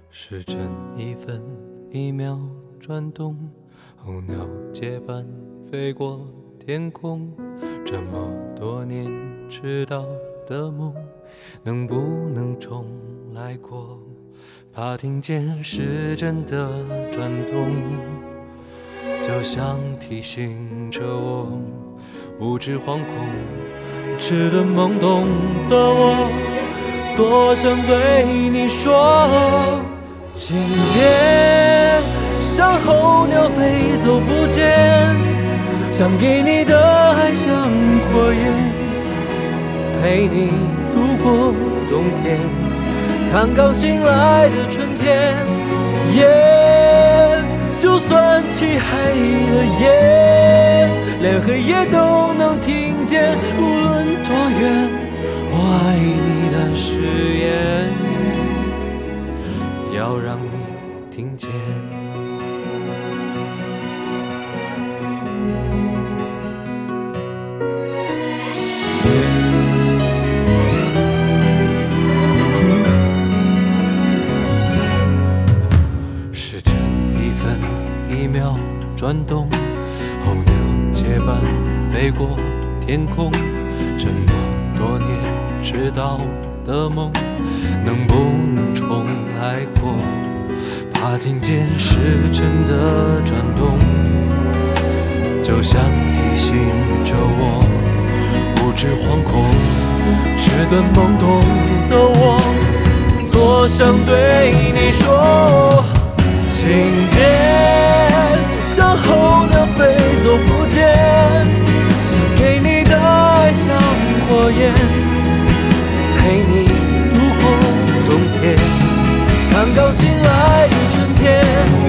时针一分一秒转动，候鸟结伴飞过天空。这么多年迟到的梦，能不能重来过？怕听见时针的转动，就像提醒着我，无知惶恐迟钝懵懂的我，多想对你说，请别像候鸟飞走不见，想给你的爱像火焰，陪你度过冬天，看刚醒来的春天。就算漆黑的夜，连黑夜都能听见，无论多远，我爱你的誓言要让你听见。时针一分一秒转动，候鸟结伴飞过天空。这么多年迟到的梦，能不能重来过？怕听见时针的转动，就像提醒着我，无知惶恐迟钝懵懂的我，多想对你说，请别像候鸟飞走不见，想给你的爱像火焰，陪你度过冬天，看刚醒来的春天。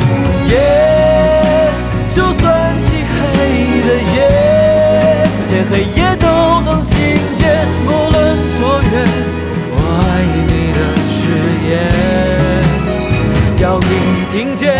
就算漆黑的夜，连黑夜都能听见，无论多远，我爱你的誓言要你听见。